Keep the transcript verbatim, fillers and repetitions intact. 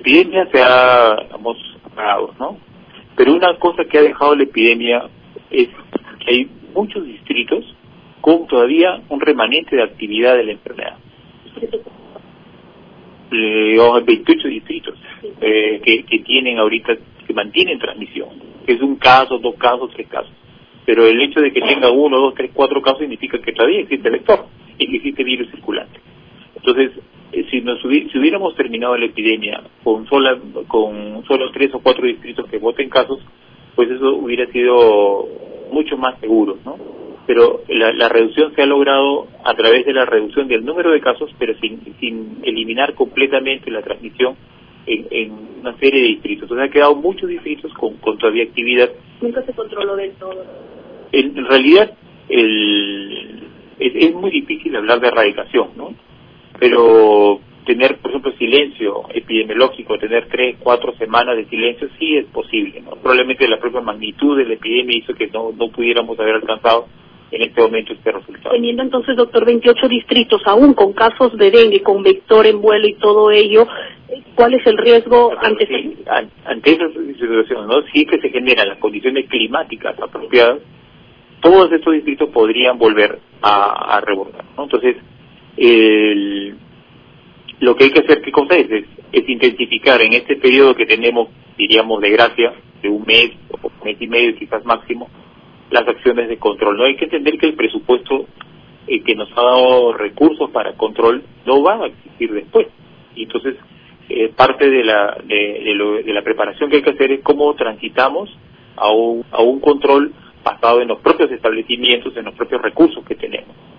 epidemia se ha, digamos, apagado, ¿no? Pero una cosa que ha dejado la epidemia es que hay muchos distritos con todavía un remanente de actividad de la enfermedad. Eh, veintiocho distritos eh, que, que tienen ahorita, que mantienen transmisión, que es un caso, dos casos, tres casos. Pero el hecho de que tenga uno, dos, tres, cuatro casos significa que todavía existe el vector y que existe virus circulante. Entonces, eh, si nos hubi si hubiéramos terminado la epidemia con sola, con solo tres o cuatro distritos que voten casos, pues eso hubiera sido mucho más seguro, ¿no? Pero la, la reducción se ha logrado a través de la reducción del número de casos, pero sin, sin eliminar completamente la transmisión en, en una serie de distritos. Entonces ha quedado muchos distritos con, con todavía actividad. Nunca se controló del todo. En, en realidad el, es, es muy difícil hablar de erradicación, ¿no? Pero tener, por ejemplo, silencio epidemiológico, tener tres, cuatro semanas de silencio, sí es posible, ¿no? Probablemente la propia magnitud de la epidemia hizo que no, no pudiéramos haber alcanzado en este momento este resultado. Teniendo entonces, doctor, veintiocho distritos, aún con casos de dengue, con vector en vuelo y todo ello, ¿cuál es el riesgo ante sí, ante esa situación, ¿no? Si es que se generan las condiciones climáticas apropiadas, todos estos distritos podrían volver a, a rebrotar, ¿no? Entonces, el, lo que hay que hacer, ¿qué cosa es? es? Es intensificar en este periodo que tenemos, diríamos, de gracia, de un mes, o un mes y medio quizás máximo, las acciones de control. No hay que entender que el presupuesto eh, que nos ha dado recursos para control no va a existir después. Y entonces, eh, parte de la de, de, lo, de la preparación que hay que hacer es cómo transitamos a un, a un control basado en los propios establecimientos, en los propios recursos que tenemos.